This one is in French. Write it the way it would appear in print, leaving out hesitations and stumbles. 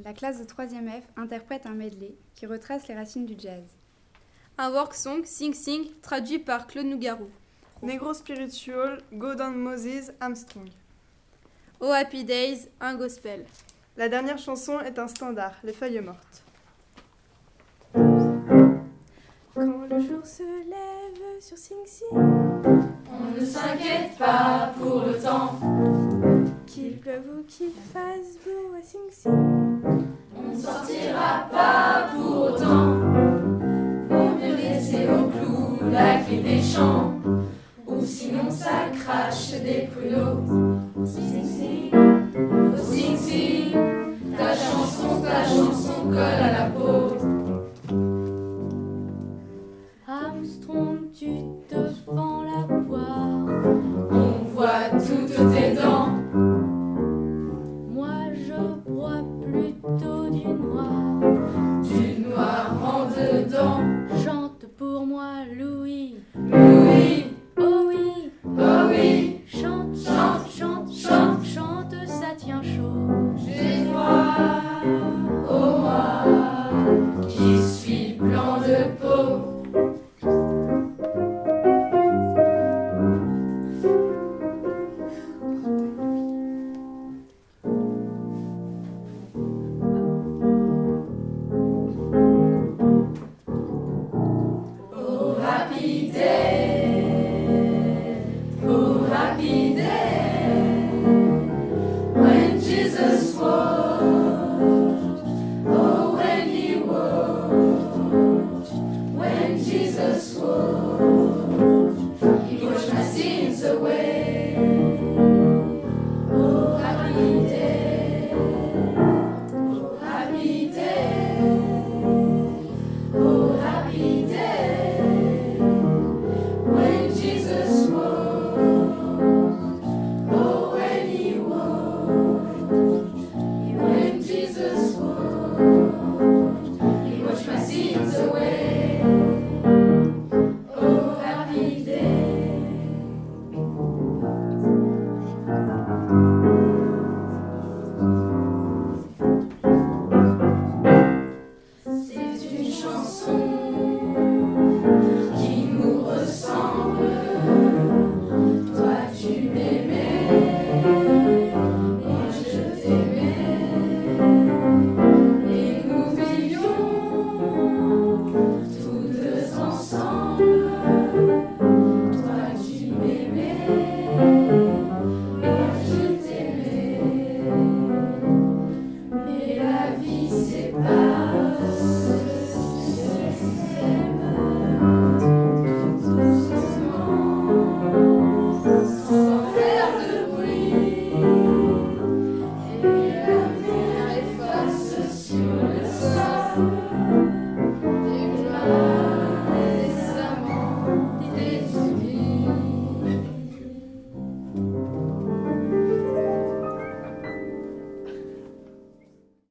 la classe de 3e F interprète un medley qui retrace les racines du jazz. Un work song, Sing Sing, traduit par Claude Nougaro. Negro Spiritual, Go Down Moses, Armstrong. Oh Happy Days, un gospel. La dernière chanson est un standard, Les Feuilles Mortes. Quand le jour se lève sur Sing Sing, on ne s'inquiète pas pour le temps. Qu'il pleuve ou qu'il fasse beau à Sing Sing, on ne sortira pas pour autant. Vaut mieux laisser au clou la clé des champs, ou sinon ça crache des pruneaux.